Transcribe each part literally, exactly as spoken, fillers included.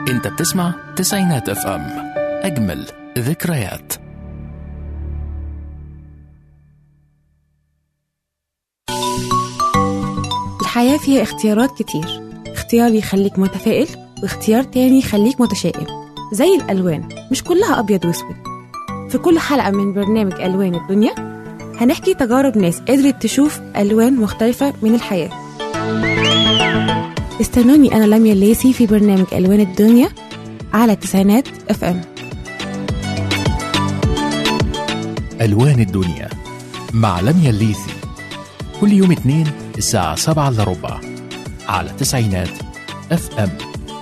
انت بتسمع تسعينات اف ام، اجمل ذكريات. الحياة فيها اختيارات كتير، اختيار يخليك متفائل واختيار تاني يخليك متشائم. زي الألوان مش كلها أبيض واسود. في كل حلقة من برنامج ألوان الدنيا هنحكي تجارب ناس قدرت تشوف ألوان مختلفة من الحياة. استنوني أنا لميا الليثي في برنامج ألوان الدنيا على تسعينات اف ام. ألوان الدنيا مع لميا الليثي كل يوم اثنين الساعة سبعة إلا ربع على تسعينات اف ام.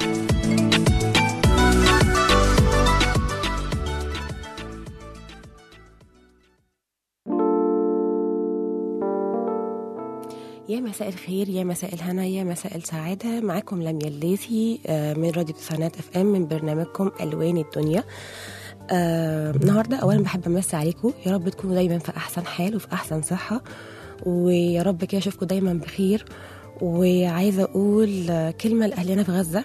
يا مساء الخير، يا مساء الهنا، يا مساء السعادة. معاكم لميا الليثي من راديو تسعينات اف ام من برنامجكم ألوان الدنيا. آه، النهاردة أولا بحب أمسي عليكم، يا رب تكونوا دايما في أحسن حال وفي أحسن صحة، ويا رب كده أشوفكم دايما بخير. وعايزة أقول كلمة لأهلنا في غزة،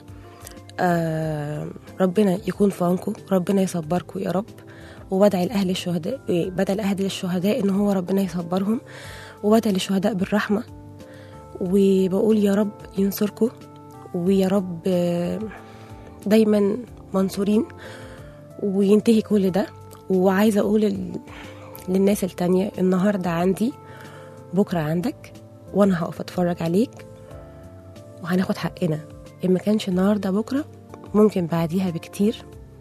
آه، ربنا يكون في عونكم، ربنا يصبركم يا رب. وبدعي الأهل الشهداء بدعي الأهل الشهداء إن هو ربنا يصبرهم، وبدعي للشهداء بالرحمة، وبقول يا رب ينصركم، ويا رب دايما منصورين وينتهي كل ده. وعايزة أقول للناس التانية النهاردة عندي بكرة عندك، وأنا هقف أتفرج عليك وهناخد حقنا. إن ما كانش النهاردة بكرة ممكن بعديها بكتير،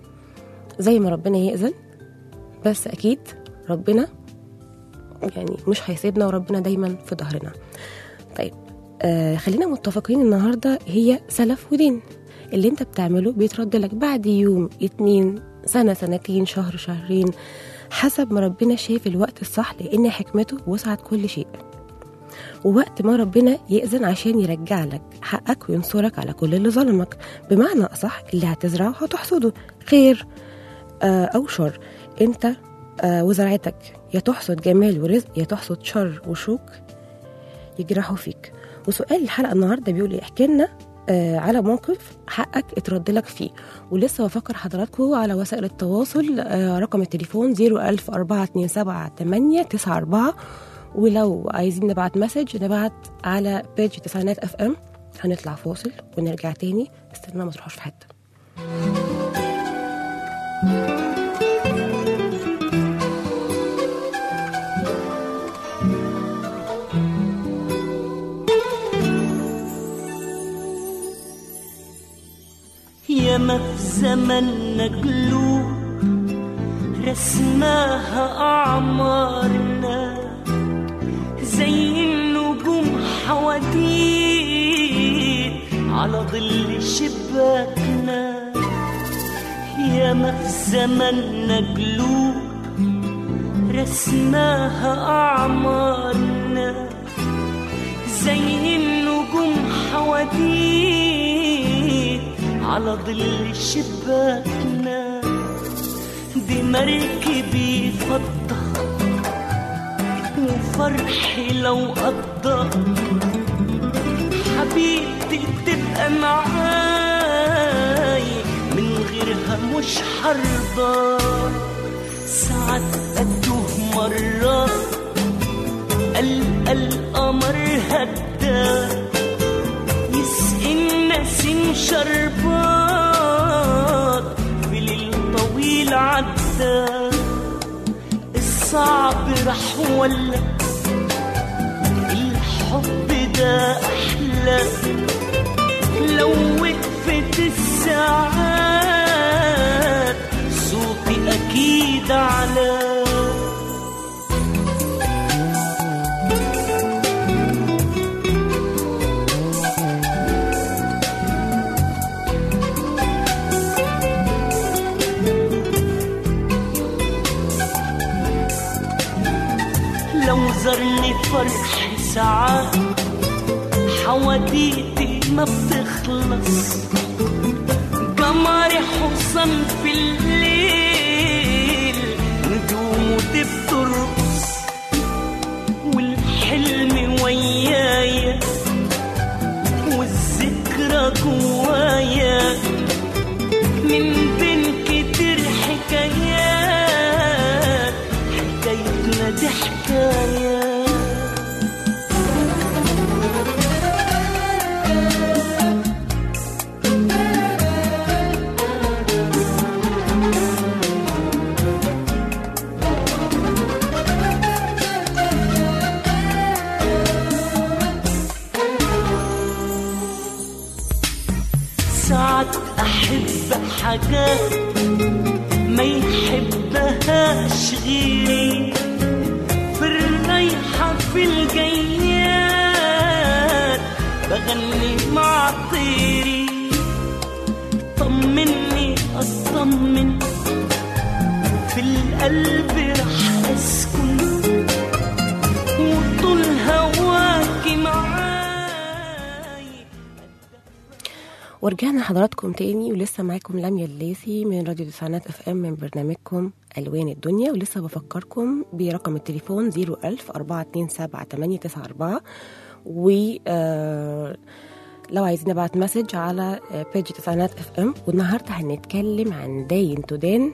زي ما ربنا يأذن. بس أكيد ربنا يعني مش هيسيبنا، وربنا دايما في ظهرنا. طيب آه خلينا متفقين النهاردة هي سلف ودين. اللي انت بتعمله بيترد لك بعد يوم، اتنين، سنة، سنتين، شهر، شهرين، حسب ما ربنا شايف الوقت الصح، لأن حكمته وسعت كل شيء. ووقت ما ربنا يأذن عشان يرجع لك حقك وينصرك على كل اللي ظلمك. بمعنى أصح اللي هتزرعه هتحصده، خير آه أو شر. انت آه وزرعتك يا تحصد جمال ورزق، يا تحصد شر وشوك يجرحوا فيك. وسؤال الحلقة النهاردة بيقول لي احكي لنا آه على موقف حقك اترد لك فيه. ولسه بفكر حضراتكم على وسائل التواصل، آه رقم التليفون صفر ألف أربعة اتنين سبعة تمانية تسعة أربعة. ولو عايزين نبعت مسج نبعت على بيج تسعينات اف ام. هنطلع فاصل ونرجع تاني، استنى ما تروحوش في حتة. ياما في زمننا قلوب رسماها أعمارنا، زي النجوم حواديت على ظل شباكنا. ياما في زمننا قلوب رسماها أعمارنا، زي النجوم حواديت على ظل شباكنا. دي مركبي فضة وفرحي لو قضى، حبيبتي تبقى معاي من غيرها مش حرضى. ساعات أتوه مرة ألقى القمر هدى، يسقي النسيم شربات في ليل طويل عدى. الصعب رح ولا الحب ده أحلى، لو وقفت الساعات صوتي أكيد على. لو زرني فرح ساعات حواديتي ما بتخلص، قمري حصن في الليل نجوم بترقص، والحلم ويايا والذكرى جوايا من بين كتير حكايات، حكايتنا دي حكايات. ساعات أحب حاجات ما يحبهاش غيري، في الرايحة في الجيات بغني مع طيري. طمني أطمن في القلب رح أسكن، وطول هواكي معاي. ورجعنا حضراتكم تاني، ولسه معاكم لميا الليثي من راديو تسعينات اف ام من برنامجكم ألوان الدنيا. ولسه بفكركم برقم التليفون صفر ألف أربعة اتنين سبعة تمانية تسعة أربعة، و لو عايزين نبعت مسج على بيج تسعينات اف ام. والنهارده هنتكلم عن داين تدان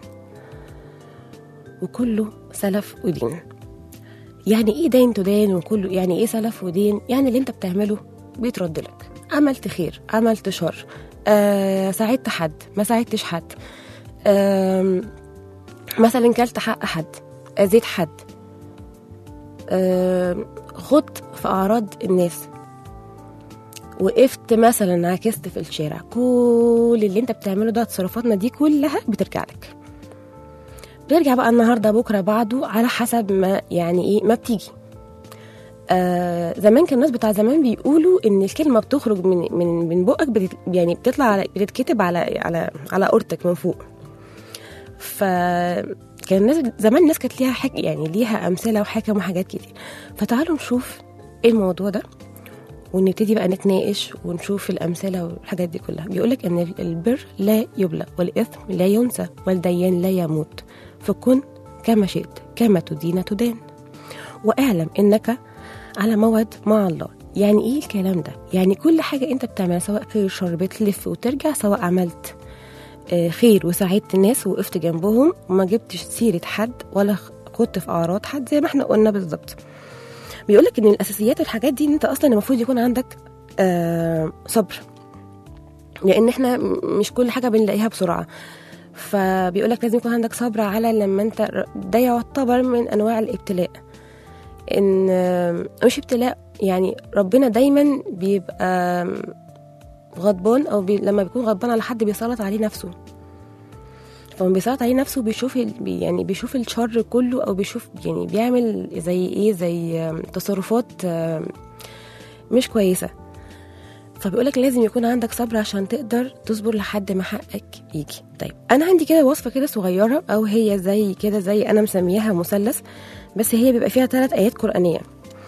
وكله سلف ودين. يعني ايه داين تدان وكله؟ يعني ايه سلف ودين؟ يعني اللي انت بتعمله بيترد لك، عملت خير عملت شر، آه، ساعدت حد ما ساعدتش حد، آه، مثلا كلت حق حد، اذيت حد، آه، خدت في اعراض الناس، وقفت مثلا عكست في الشارع. كل اللي انت بتعمله ده، تصرفاتنا دي كلها بترجع لك. بترجع بقى النهارده بكره بعده على حسب ما يعني ايه ما بتيجي. آه زمان كان الناس بتاع زمان بيقولوا ان الكلمه بتخرج من من من بقك بتت يعني بتطلع على بتتكتب على على على قورتك من فوق. فكان الناس زمان الناس كانت ليها حك يعني ليها امثله وحكم وحاجات كتير. فتعالوا نشوف ايه الموضوع ده ونبتدي بقى نتناقش ونشوف الامثله والحاجات دي كلها. بيقولك ان البر لا يبلى والاثم لا ينسى والديان لا يموت، فكن كما شئت كما تدين تدان، واعلم انك على موعد مع الله. يعني ايه الكلام ده؟ يعني كل حاجة انت بتعملها سواء خير شر بتلف وترجع، سواء عملت خير وساعدت الناس وقفت جنبهم وما جبتش سيرة حد ولا خدت في اعراض حد زي ما احنا قلنا بالظبط. بيقولك ان الاساسيات الحاجات دي ان انت اصلا المفروض يكون عندك آه صبر، لان احنا مش كل حاجة بنلاقيها بسرعة. فبيقولك لازم يكون عندك صبر على لما انت، ده يعتبر من انواع الابتلاء. ان مش ابتلاء، يعني ربنا دايما بيبقى غضبان، او بي لما بيكون غضبان على حد بيسلط عليه نفسه. فلما بيسلط عليه نفسه بيشوف يعني بيشوف الشر كله، او بيشوف يعني بيعمل زي ايه زي تصرفات مش كويسة. فبيقولك لازم يكون عندك صبر عشان تقدر تصبر لحد ما حقك يجي. طيب انا عندي كده وصفة كده صغيرة، او هي زي كده زي انا مسميها مثلث، بس هي بيبقى فيها ثلاث آيات قرآنية.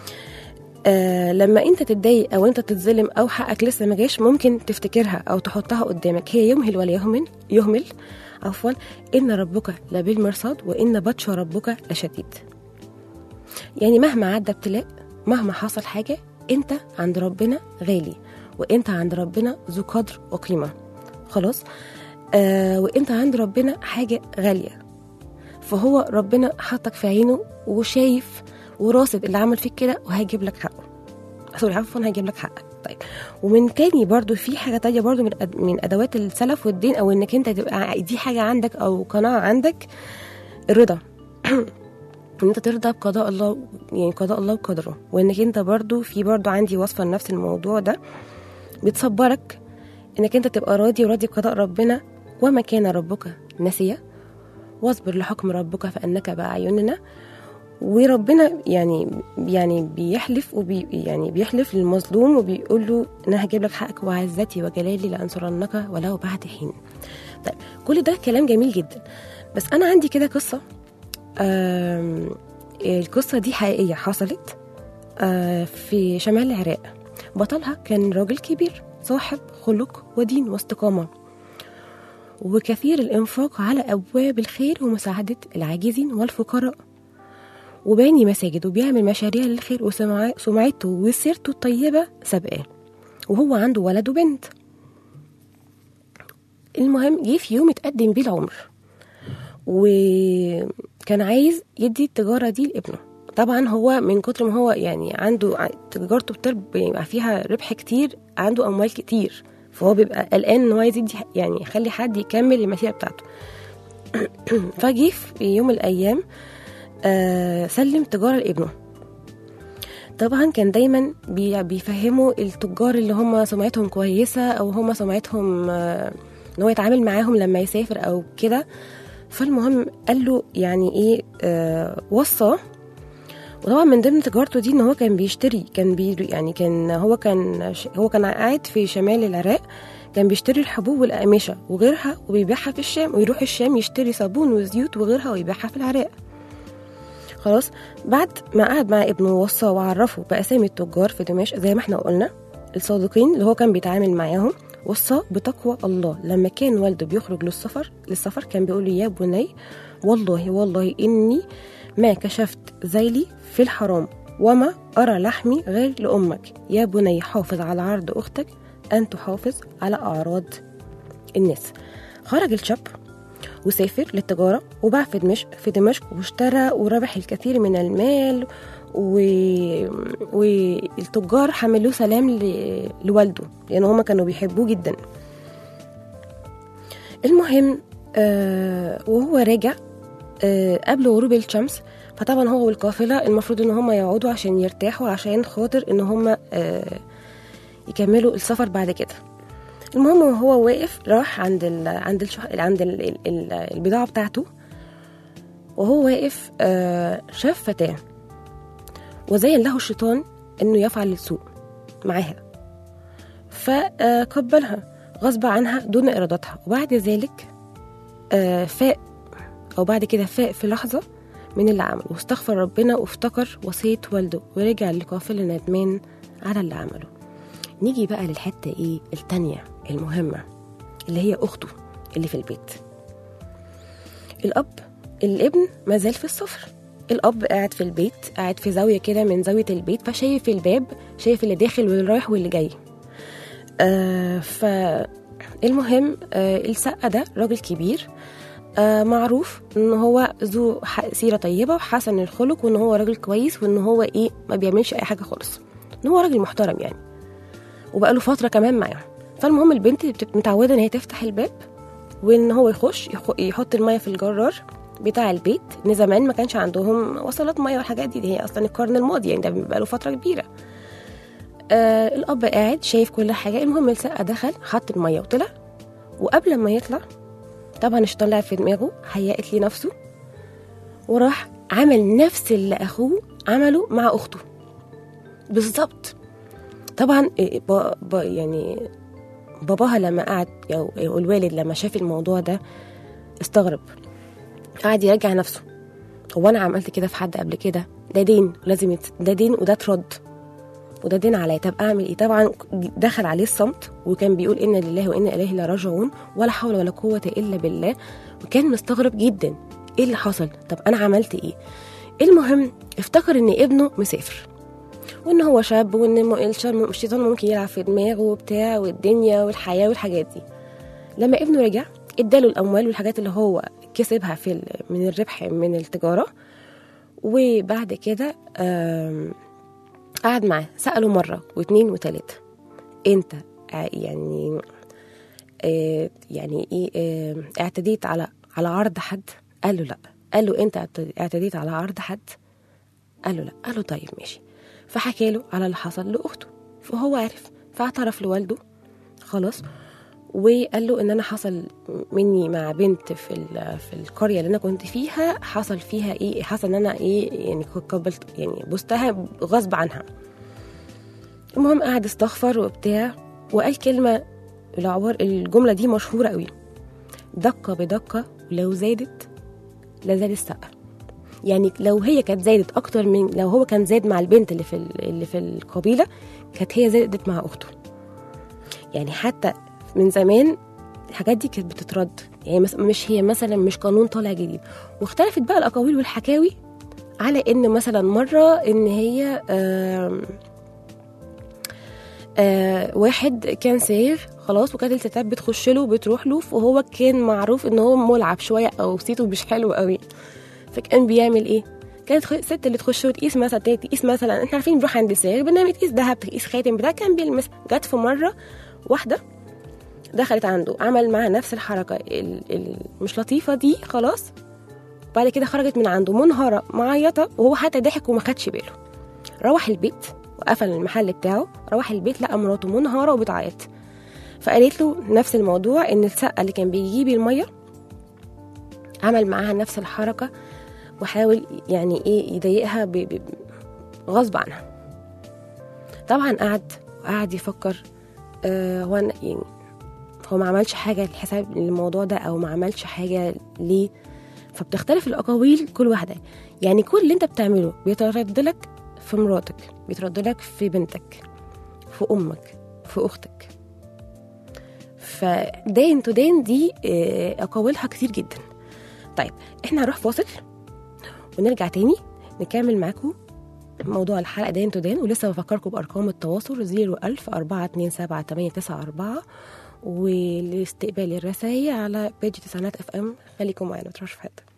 آه لما انت تتضايق او انت تتظلم او حقك لسه ما جاش، ممكن تفتكرها او تحطها قدامك. هي يمهل ولا يهمل يهمل عفوا ان ربك لبالمرصاد وان بطش ربك لشديد. يعني مهما عدى ابتلاء، مهما حصل حاجة، انت عند ربنا غالي، وانت عند ربنا ذو قدر وقيمة. خلاص. آه وانت عند ربنا حاجة غالية، فهو ربنا حطك في عينه وشايف وراصد اللي عمل فيك كده، وهيجيب لك حقه. سوري عفوا هيجيب لك حقك. طيب ومن تاني برضو في حاجة تانية برضو من أد... من أدوات السلف والدين، أو إنك أنت تبقى دي حاجة عندك أو قناعة عندك، الرضا. إن أنت ترضى بقضاء الله، يعني قضاء الله وقدره. وإنك أنت برضو في برضو عندي وصفة لنفس الموضوع ده بتصبرك إنك أنت تبقى راضي وراضي بقضاء ربنا. وما كان ربك نسيا واصبر لحكم ربك فإنك بأعيننا. وربنا يعني يعني بيحلف وبي يعني بيحلف للمظلوم وبيقول له انا هجيب لك حقك وعزتي وجلالي لانصرنك ولو بعد حين. طيب كل ده كلام جميل جدا، بس انا عندي كده قصه. القصه دي حقيقيه حصلت في شمال العراق. بطلها كان راجل كبير صاحب خلق ودين واستقامه، وكثير الانفاق على ابواب الخير ومساعده العاجزين والفقراء، وباني مساجد وبيعمل مشاريع للخير، وسمعته وسيرته الطيبة سابقاه، وهو عنده ولد وبنت. المهم جه في يوم اتقدم بيه العمر، وكان عايز يدي التجارة دي لابنه. طبعا هو من كتر ما هو يعني عنده تجارته بتبقى فيها ربح كتير، عنده أموال كتير، فهو بيبقى قلقان ان هو عايز يدي يعني يخلي حد يكمل المسيرة بتاعته. فجه في يوم من الأيام آه سلم تجارة لابنه. طبعا كان دايما بيفهموا التجار اللي هم سمعتهم كويسة أو هم سمعتهم آه ان هو يتعامل معاهم لما يسافر أو كده. فالمهم قال له يعني ايه آه وصى. وطبعا من ضمن تجارته دي ان هو كان بيشتري، كان بي يعني كان هو كان هو كان قاعد في شمال العراق، كان بيشتري الحبوب والأقمشة وغيرها وبيبيعها في الشام، ويروح الشام يشتري صابون وزيوت وغيرها ويبيعها في العراق. خلاص بعد ما قعد مع ابنه ووصى وعرفه بأسامي التجار في دمشق زي ما احنا قلنا الصادقين اللي هو كان بيتعامل معاهم، وصى بتقوى الله. لما كان والده بيخرج للسفر للسفر كان بيقول له يا بني والله والله إني ما كشفت ذيلي في الحرام وما أرى لحمي غير لأمك. يا بني حافظ على عرض أختك أن تحافظ على أعراض الناس. خرج الشاب وسافر للتجارة وباع في دمشق في دمشق واشترى وربح الكثير من المال، و... والتجار حملوه سلام ل... لوالده لأن هما كانوا بيحبوه جدا. المهم آه وهو راجع آه قبل غروب الشمس، فطبعا هو والقافلة المفروض ان هما يقعدوا عشان يرتاحوا عشان خاطر ان هما آه يكملوا السفر بعد كده. المهم وهو واقف راح عند ال عند ال عند ال ال البضاعة بتاعته، وهو واقف آه شاف فتاة وزين له الشيطان انه يفعل السوء معاها، فقبلها غصب عنها دون ارادتها. وبعد ذلك آه فاق او بعد كده فاق في لحظة من اللي عمله واستغفر ربنا وافتكر وصية والده ورجع لقافلة ندمان على اللي عمله. نيجي بقى للحتة ايه التانية المهمة اللي هي اخته اللي في البيت. الاب الابن ما زال في السفر، الاب قاعد في البيت، قاعد في زاوية كده من زاوية البيت، فشايف الباب، شايف اللي داخل واللي رايح واللي جاي. آه فالمهم آه السقة ده راجل كبير آه معروف ان هو ذو سيرة طيبة وحسن الخلق، وان هو راجل كويس، وان هو ايه ما بيعملش اي حاجة خالص، ان هو راجل محترم يعني، وبقاله فترة كمان معاهم. فالمهم البنت متعودة ان هي تفتح الباب وان هو يخش يحط المية في الجرار بتاع البيت، ان زمان ما كانش عندهم وصلات مية والحاجات دي, دي هي اصلا القرن الماضي يعني، ده بقاله فترة كبيرة. آه الاب قاعد شايف كل حاجة. المهم السقة دخل حط المية وطلع، وقبل ما يطلع طبعا الشيطان لعب في دماغه، هيأت لي نفسه وراح عمل نفس اللي اخوه عمله مع اخته بالظبط. طبعا با با يعني باباها لما قعد او الوالد لما شاف الموضوع ده استغرب، قعد يرجع نفسه، هو انا عملت كده في حد قبل كده؟ ده دين لازم يت... ده دين وده ترد وده دين عليا، طب اعمل ايه؟ طبعا دخل عليه الصمت وكان بيقول ان لله وانا اليه لا راجعون ولا حول ولا قوه الا بالله، وكان مستغرب جدا ايه اللي حصل، طب انا عملت ايه؟ المهم افتكر ان ابنه مسافر وان هو شاب وان الشيطان ممكن يلعب في دماغه وبتاع والدنيا والحياه والحاجات دي. لما ابنه رجع اداله الاموال والحاجات اللي هو كسبها في من الربح من التجاره، وبعد كده قعد معاه سأله مرة واثنين وثلاثة انت يعني اه يعني ايه اه اعتديت على على عرض حد؟ قال له لا. قال له انت اعتديت على عرض حد؟ قال له لا. قال له طيب ماشي. فحكى له على اللي حصل لاخته، فهو عرف فاعترف لوالده خلاص، وقال له ان انا حصل مني مع بنت في في القريه اللي انا كنت فيها، حصل فيها ايه، حصل ان انا ايه يعني قبلت يعني بوستها غصب عنها. المهم قعد استغفر وبتاع وقال كلمه، العبار الجمله دي مشهوره قوي، دقه بدقه ولو زادت لزاد السقه. يعني لو هي كانت زادت اكتر من لو هو كان زاد مع البنت اللي في اللي في القبيله، كانت هي زادت مع اخته. يعني حتى من زمان الحاجات دي كانت بتترد، يعني مش هي مثلا مش قانون طالع جديد. واختلفت بقى الاقاويل والحكاوي على ان مثلا مره ان هي آآ آه واحد كان سايغ خلاص، وكانت الستات بتخش له وبتروح له، وهو كان معروف ان هو ملعب شويه او صيته مش حلو قوي. فكان بيعمل ايه؟ كانت الست اللي تخش وتقيس مثلا تقيس مثلا احنا عارفين بنروح عند السايغ بنعمل تقيس ذهب، تقيس خاتم بتاع، كان بيلمس. جت في مره واحده دخلت عنده عمل معاها نفس الحركه ال- مش لطيفه دي خلاص. بعد كده خرجت من عنده منهاره معيطه، وهو حتى ضحك وما خدش باله. روح البيت وقفل المحل بتاعه، روح البيت لقى مراته منهاره وبتعيط. فقالت له نفس الموضوع، ان السقه اللي كان بيجيب الميه عمل معاها نفس الحركه، وحاول يعني ايه يضايقها ب... ب... غصب عنها. طبعا قعد وقعد يفكر آه هو يعني هو ما عملش حاجه لحساب الموضوع ده او ما عملش حاجه ليه. فبتختلف الاقاويل كل واحده. يعني كل اللي انت بتعمله بيترد لك في مراتك، بيترد لك في بنتك، في امك، في اختك. فدين تو دين دي اقاويلها كتير جدا. طيب احنا هنروح فاصل ونرجع تاني نكمل معاكم موضوع الحلقه دين تو دين. ولسه بفكركم بارقام التواصل صفر ألف أربعة اتنين سبعة تمانية تسعة أربعة، ولاستقبال الرسائل على بيج تسعينات اف ام. خليكم معانا متروحوش في حته.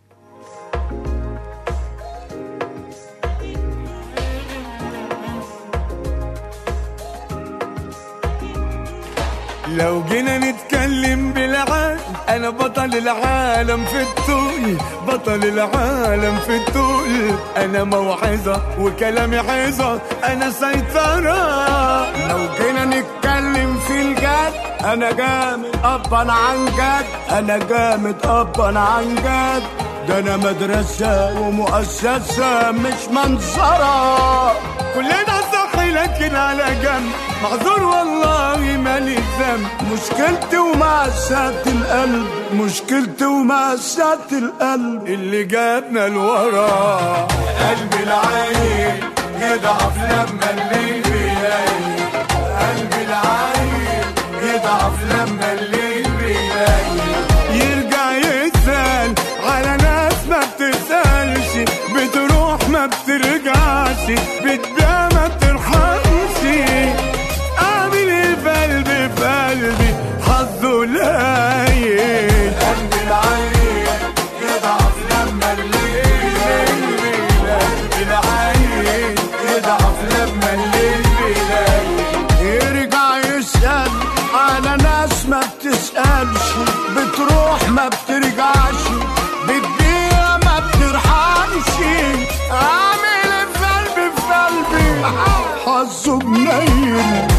لو جينا نتكلم بالعقل، انا بطل العالم في الطول، بطل العالم في الطول. انا موعظة وكلامي حيظة، انا سيطرة. لو جينا نتكلم في الجد، انا جامد ابا عن جد، انا جامد ابا عن جد. ده انا مدرسة ومؤسسة مش منظرة. كلنا صح لكن على جنب، معذور والله مالي ذنب. مشكلتي ومأساة القلب، مشكلتي ومأساة القلب اللي جابنا لورا. قلبي العين يضعف لما الليل بيلاقي، قلبي العين يضعف لما الليل بيلاقي. يرجع يسأل على ناس ما بتسألش، بتروح ما بترجعش، بتبيع ما بترحمش. اعمل ايه بقلبي في قلبي حظه قليل. قلبي العين يضعف لما الليل بيلاقي، قلبي العين يضعف لما الليل بيلاقي. يرجع يسأل على ناس ما بتسألش، بتروح ما بترجعش، بتبيع ما بترحمش. اعمل ايه في قلبي في قلبي حظه قليل.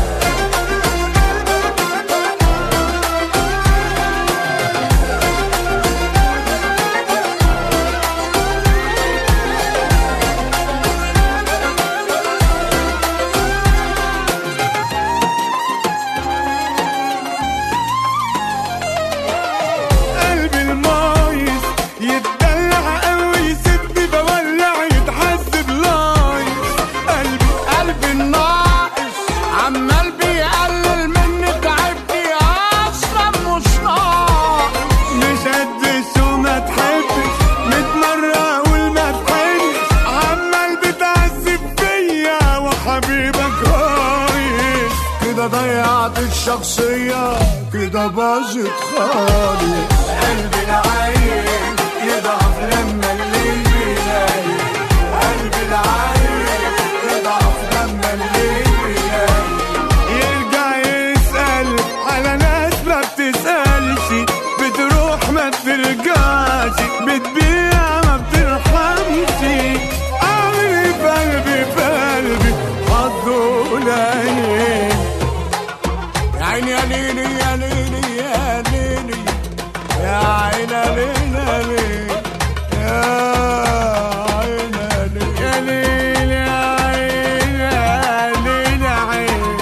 ضيعت الشخصية كده باظت خالص. قلبي العين يضعف لما الليل بيلاقي، قلبي العين يضعف لما الليل بيلاقي. يرجع يسأل على ناس ما بتسألش، بتروح ما بترجعش، بتبيع ما بترحمش. أعمل ايه في قلبي في قلبي حظه قليل. يا ليلي يا ليلي يا ليلي يا عين ليلي ليلي يا عين ليلي يا ليلي يا عين ليلي عين.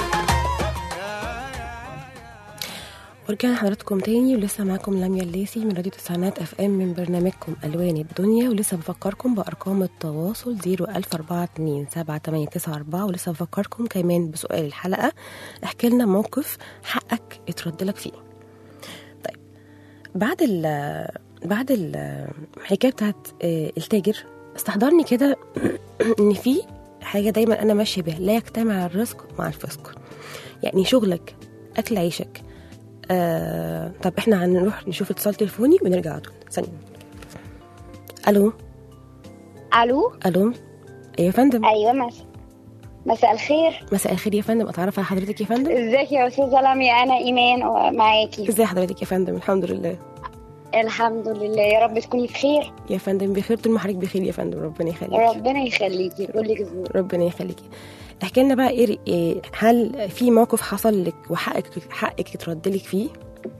ورجعنا حضراتكم تاني، ولسه معاكم لميا الليثي من راديو تسعينات اف ام من برنامجكم الوان الدنيا. ولسه بفكركم بارقام التواصل صفر ألف أربعة اتنين سبعة تمانية تسعة أربعة. ولسه بفكركم كمان بسؤال الحلقه، احكي لنا موقف حقك اترد لك فيه. طيب بعد ال بعد الحكايه بتاعت التاجر استحضرني كده ان في حاجه دايما انا ماشيه بيها، لا يجتمع الرزق مع الفسق. يعني شغلك اكل عيشك. آه طب احنا هنروح نشوف اتصال تليفوني ونرجع على طول ثانيه. الو الو الو يا فندم. ايوه مساء مساء الخير. مساء الخير يا فندم، اتعرف على حضرتك يا فندم؟ ازيك يا استاذه لميا؟ انا ايمان معاكي. ازي حضرتك يا فندم؟ الحمد لله. الحمد لله، يا رب تكوني بخير. يا فندم بخير طول ما حضرتك بخير يا فندم، ربنا يخليكي. ربنا يخليكي كلك زور. ربنا يخليكي. احكي لنا بقى ايه إيه، هل في موقف حصل لك وحقك حقك يترد لك فيه؟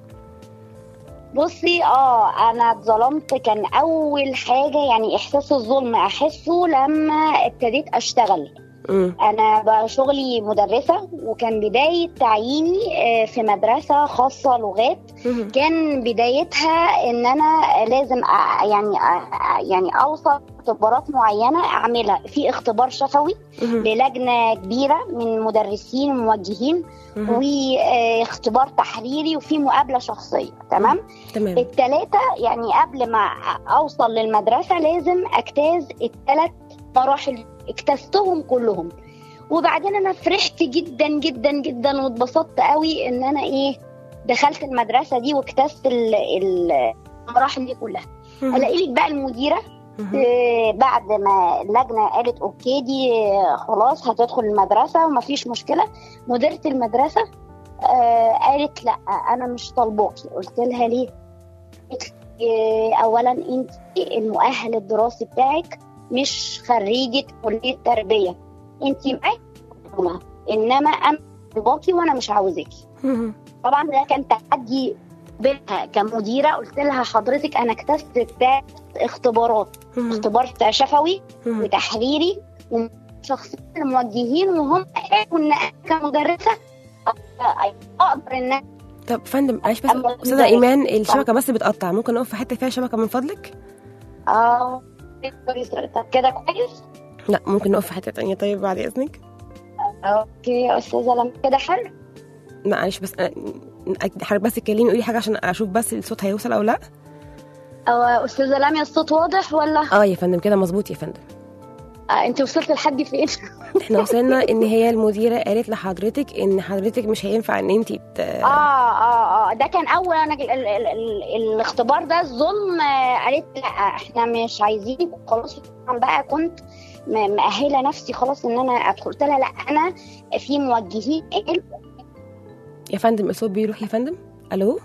بصي اه انا اتظلمت. كان اول حاجه يعني احساس الظلم احسه لما ابتديت اشتغل. امم انا بقى شغلي مدرسه، وكان بدايه تعييني في مدرسه خاصه لغات. كان بدايتها ان انا لازم أ يعني أ يعني اوصل اختبارات معينه اعملها، في اختبار شفوي للجنه كبيره من مدرسين وموجهين، واختبار تحريري، وفي مقابله شخصيه. تمام تمام. الثلاثه يعني قبل ما اوصل للمدرسه لازم اجتاز الثلاث مراحل، اجتزتهم كلهم. وبعدين انا فرحت جدا جدا جدا واتبسطت قوي ان انا ايه دخلت المدرسه دي واجتزت المراحل دي كلها. الاقي لك بقى المديره آه بعد ما اللجنه قالت اوكي دي خلاص هتدخل المدرسه ومفيش مشكله، مديره المدرسه آه قالت لا انا مش طالباكي. قلت لها ليه؟ قالت آه اولا انت المؤهل الدراسي بتاعك مش خريجة كلية تربية، انتي معاكي انما انا طالباكي وانا مش عاوزاكي. طبعا ده كان تحدي بينها كمديرة. قلت لها حضرتك انا اكتسبت ثلاث اختبارات، اختبار شفوي وتحريري وشخصيا الموجهين، وهم قالوا ان انا كمدرسة اقدر ان. طب فندم معلش بس استاذة ايمان، الشبكة بس بتقطع، ممكن نقف في حتة فيها شبكة من فضلك؟ اه طب كده كويس؟ لا ممكن نقف في حته تانية طيب بعد اذنك. اوكي يا استاذه لما كده حلو. معلش بس حضرتك بس تكلميني قولي حاجه عشان اشوف بس الصوت هيوصل او لا. او استاذه لميا الصوت واضح ولا؟ اه يا فندم كده مظبوط يا فندم. آه انت وصلت لحد فين؟ احنا وصلنا ان هي المديره قالت لحضرتك ان حضرتك مش هينفع ان انت ت... اه اه اه ده كان اول انا ال ال ال الاختبار ده الظلم. آه قالت لا احنا مش عايزينك خلاص. بقى كنت مأهله نفسي خلاص ان انا ادخل. قلت لها لا انا في موجهين. يا فندم الصوت بيروح يا فندم. الو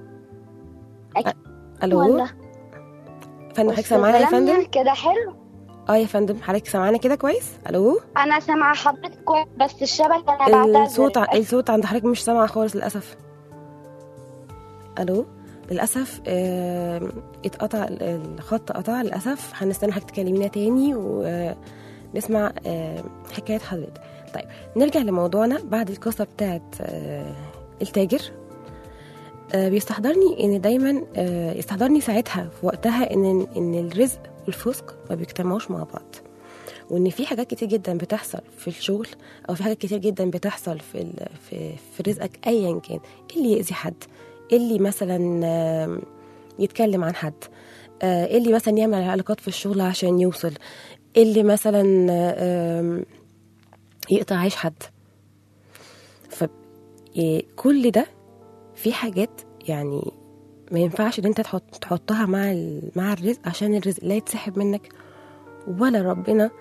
أ... الو ولا فندم حضرتك سامعانا يا فندم؟ كده حلو. اه يا فندم حضرتك سامعانا كده كويس؟ الو انا سامعه حضرتك كويس بس الشبكه انا بعتذر. الصوت ع... الصوت عند حضرتك مش سامعه خالص للاسف. الو للاسف اه... اتقطع الخط، قطع للاسف. هنستنى حضرتك تكلمينا تاني ونسمع اه... حكايه حضرتك. طيب نرجع لموضوعنا بعد القصه بتاعت اه... التاجر. اه... بيستحضرني ان دايما اه... يستحضرني ساعتها في وقتها ان ان الرزق والفسق ما بيجتمعوش مع بعض، وان في حاجات كتير جدا بتحصل في الشغل او في حاجات كتير جدا بتحصل في في في رزقك ايا كان، اللي يأذي حد، اللي مثلا يتكلم عن حد، اللي مثلا يعمل علاقات في الشغل عشان يوصل، اللي مثلا يقطع عيش حد. فكل ده في حاجات يعني ما ينفعش ان انت تحط تحطها مع مع الرزق، عشان الرزق لا يتسحب منك ولا ربنا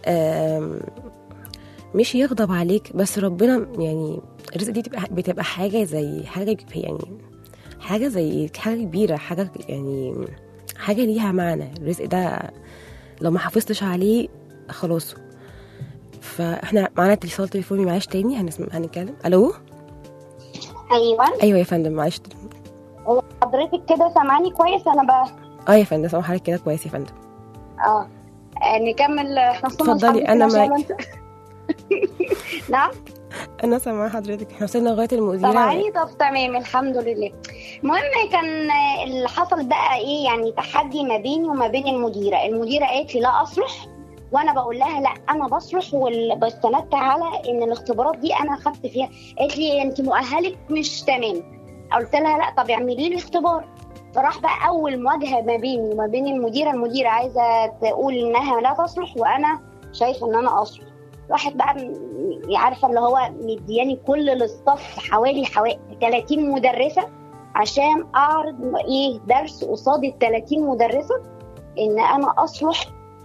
مش يغضب عليك، بس ربنا يعني الرزق دي بتبقى بتبقى حاجه زي حاجه يعني حاجه زي حاجه كبيره، حاجه يعني حاجه ليها معنى. الرزق ده لو ما حافظتش عليه خلاص. فاحنا معانا اتصال تليفوني معلش تاني هنسمع هنتكلم. الو ايوه ايوه يا فندم معلش حضرتك كده سامعني كويس؟ انا بقى اه يا فندم سامع حضرتك كده كويس يا فندم. اه نكمل. احنا وصلنا اتفضلي انا معاك. نعم انا سامعه حضرتك. احنا وصلنا لغايه المديره. سامعاني؟ طب تمام الحمد لله. المهم كان اللي حصل بقى ايه يعني تحدي ما بيني وما بين المديره. المديره قالت لي لا اصلح، وانا بقول لها لا انا بصلح وبستند على ان الاختبارات دي انا خدت فيها. قالت لي انت مؤهلك مش تمام. قلت لها لا طب اعملي لي اختبار. فراح بقى اول مواجهه ما بيني وما بين المديره. المديره عايزه تقول انها لا تصلح وانا شايفه ان انا اصلح. راحت بقى م- عارفه اللي هو مدياني كل الاستاف حوالي حوالي ثلاثين مدرسه عشان اعرض ايه درس قصاد ال ثلاثين مدرسه ان انا اصلح.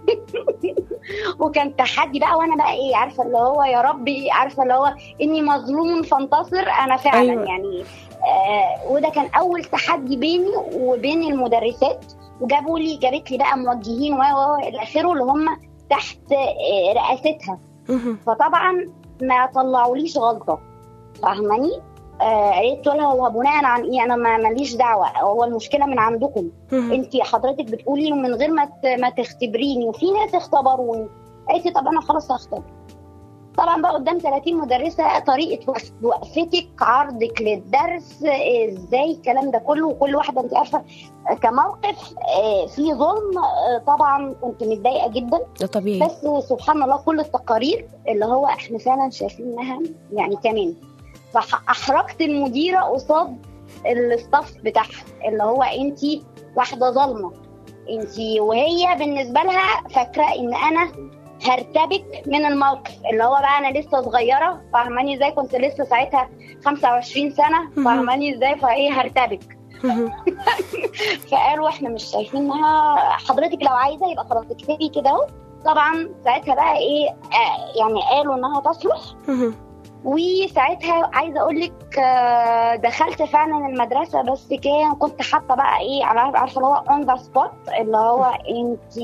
وكان تحدي بقى، وانا بقى ايه عارفه اللي هو يا ربي، عارفه اللي هو اني مظلوم فانتصر انا فعلا. أيوة. يعني آه وده كان اول تحدي بيني وبين المدرسات، وجابوا لي جابت لي بقى موجهين و الى اخره اللي هم تحت آه رئاستها. مهم. فطبعا ما طلعوليش غلطه، فاهماني؟ آه قلت لها هو بناء عن ايه؟ انا ما ماليش دعوه، هو المشكله من عندكم. مهم. انت حضرتك بتقولي من غير ما ت- ما تختبريني، وفي ناس اختبروني. قالت لي طب انا خلاص هختبر. طبعا بقى قدام ثلاثين مدرسه طريقه وقف- وقفتك، عرضك للدرس، آه، ازاي الكلام ده كله، وكل واحده انت عارفه آه، كموقف آه، فيه ظلم. آه، طبعا كنت متضايقه جدا، ده طبيعي. بس سبحان الله كل التقارير اللي هو احنا فعلا شايفينها يعني كمان. فاحرجت المديره قصاد الستاف بتاعها اللي هو انت واحده ظالمه، انت وهي بالنسبه لها فاكره ان انا هرتبك من الموقف اللي هو بقى انا لسه صغيره، فاهماني ازاي؟ كنت لسه ساعتها خمسة وعشرين سنه، فاهماني ازاي؟ فايه هرتبك. مهم. فقالوا احنا مش شايفينها، حضرتك لو عايزه يبقى خلاص اكتبي كده اهو. طبعا ساعتها بقى ايه آه يعني قالوا انها تصلح. مهم. وساعتها عايزه اقول لك آه، دخلت فعلا المدرسه، بس كان كنت حاطه بقى ايه على عارفه اللي هو اون ذا سبوت، اللي هو انت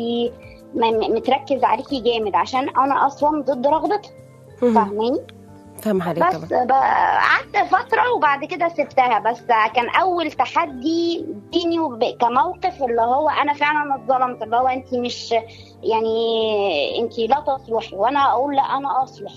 متركز عليكي جامد عشان انا اصلا ضد رغبتها، مهم. فاهماني؟ فاهم حضرتك بس طبعا. بقى قعدت فتره وبعد كده سبتها. بس كان اول تحدي بيني وب- كموقف اللي هو انا فعلا اتظلمت، اللي هو انت مش يعني انت لا تصلحي وانا اقول لا انا اصلح.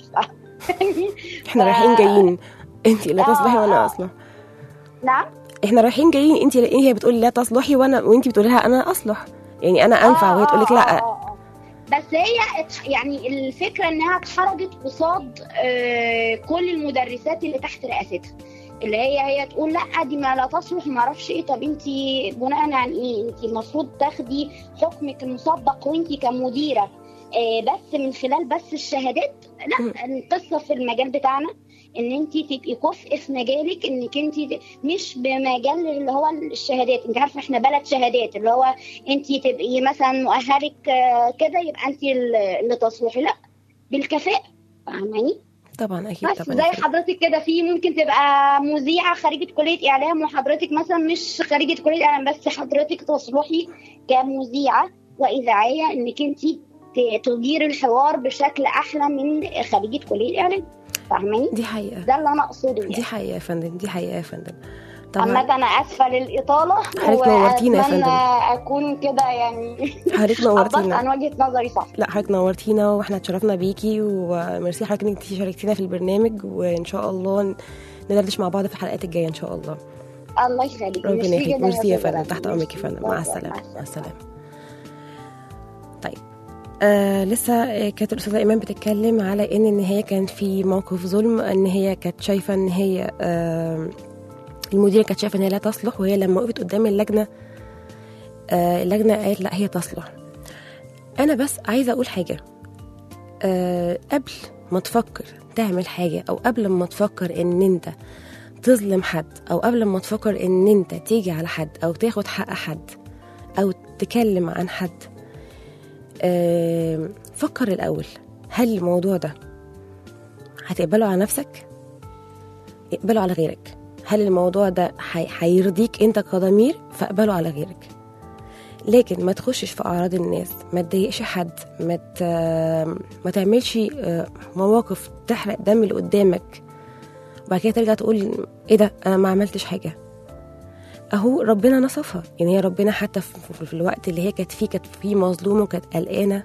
احنا رايحين جايين، انت لا تصلحي وانا اصلح. نعم. احنا رايحين جايين، انت هي بتقولي لا تصلحي وانا وانت بتقولي لها انا اصلح، يعني انا انفع وهي تقول لك لا. آه آه آه. بس هي اتح- يعني الفكره انها اتحرجت قصاد آه كل المدرسات اللي تحت رئاستها، اللي هي هي تقول لا دي ما لا تصلح ما اعرفش ايه. طب انت بناء عن ايه؟ انت المفروض تاخدي حكمك المسبق وانت كمديره آه بس من خلال بس الشهادات. لا، القصه في المجال بتاعنا ان انت تبقي كفء في مجالك، انك انت مش بمجال اللي هو الشهادات. انت عارفه احنا بلد شهادات، اللي هو انت تبقي مثلا مؤهلك آه، كده يبقى انت اللي تصلحي، لا بالكفاءه، فاهماني؟ طبعا اكيد بس طبعا زي أكيد. حضرتك كده، في ممكن تبقى مذيعه خريجه كليه اعلام وحضرتك مثلا مش خريجه كليه اعلام، بس حضرتك تصلحي كمذيعه واذاعيه انك انت تدير الحوار بشكل احلى من خريجه كليه اعلام، فاهماني؟ دي حقيقه، ده اللي انا اقصده يعني. دي حقيقه يا فندم، دي حقيقه يا فندم. عامة طبعا انا اسفه للاطاله، حضرتك نورتينا يا واتمنى فندم. اكون كده يعني حضرتك عبرت نورتينا. عن وجهه نظري صح. لا حضرتك نورتينا واحنا اتشرفنا بيكي، وميرسي حضرتك انك شاركتينا في البرنامج، وان شاء الله ندردش مع بعض في الحلقات الجايه ان شاء الله. الله يخليك. ربنا ميرسي يخليك. جدا ميرسي يا أستاذة فندم، رنا. تحت امرك يا فندم. مع باي باي. السلامه. مع مع السلامه. طيب آه لسه آه، كانت الاستاذه ايمان بتتكلم على ان ان هي كان في موقف ظلم، ان هي كانت شايفه ان هي آه المديره كانت شايفه ان هي لا تصلح، وهي لما وقفت قدام اللجنه آه اللجنه قالت لا هي تصلح. انا بس عايزه اقول حاجه، آه قبل ما تفكر تعمل حاجه، او قبل ما تفكر ان انت تظلم حد، او قبل ما تفكر ان انت تيجي على حد او تاخد حق حد او تكلم عن حد، آه فكر الاول هل الموضوع ده هتقبله على نفسك؟ اقبله على غيرك. هل الموضوع ده هيرضيك انت كضمير؟ فاقبله على غيرك. لكن ما تخشش في اعراض الناس، ما تضايقش حد، ما ت... ما تعملش مواقف تحرق دم اللي قدامك وبعد كده ترجع تقول ايه ده انا ما عملتش حاجه. اهو ربنا نصفها، يعني هي ربنا حتى في, في الوقت اللي هي كانت فيه كانت فيه مظلومه وكانت قلقانه،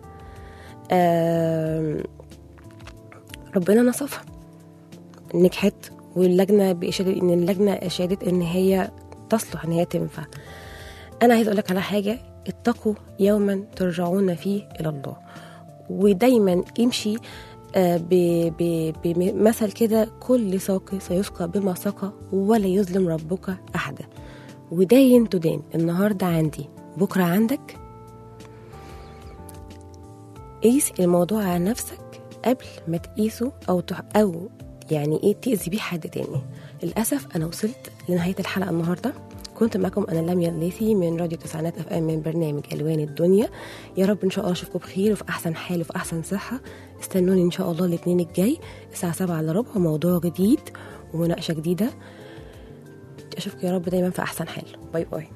آه ربنا نصفها، نجحت، واللجنه بإشادة ان اللجنه اشادت ان هي تصلح ان هي تنفع. انا عايز اقول لك على حاجه، اتقوا يوما ترجعون فيه الى الله، ودايما امشي آه بمثل كده، كل ساقي سيسقى بما سقى ولا يظلم ربك احدا. وداين تدان، النهارده عندي بكره عندك. قيس الموضوع على نفسك قبل ما تقيسوا او تح... او يعني ايه تأذي بيه حد تاني. للاسف انا وصلت لنهايه الحلقه النهارده. كنت معكم انا لميا الليثي من راديو تسعينات اف ام من برنامج الوان الدنيا. يا رب ان شاء الله اشوفكم بخير وفي احسن حال وفي احسن صحه. استنوني ان شاء الله الاثنين الجاي الساعه سبعة الا ربع، موضوع جديد ومناقشه جديده. اشوفكم يا رب دايما في احسن حال. باي باي.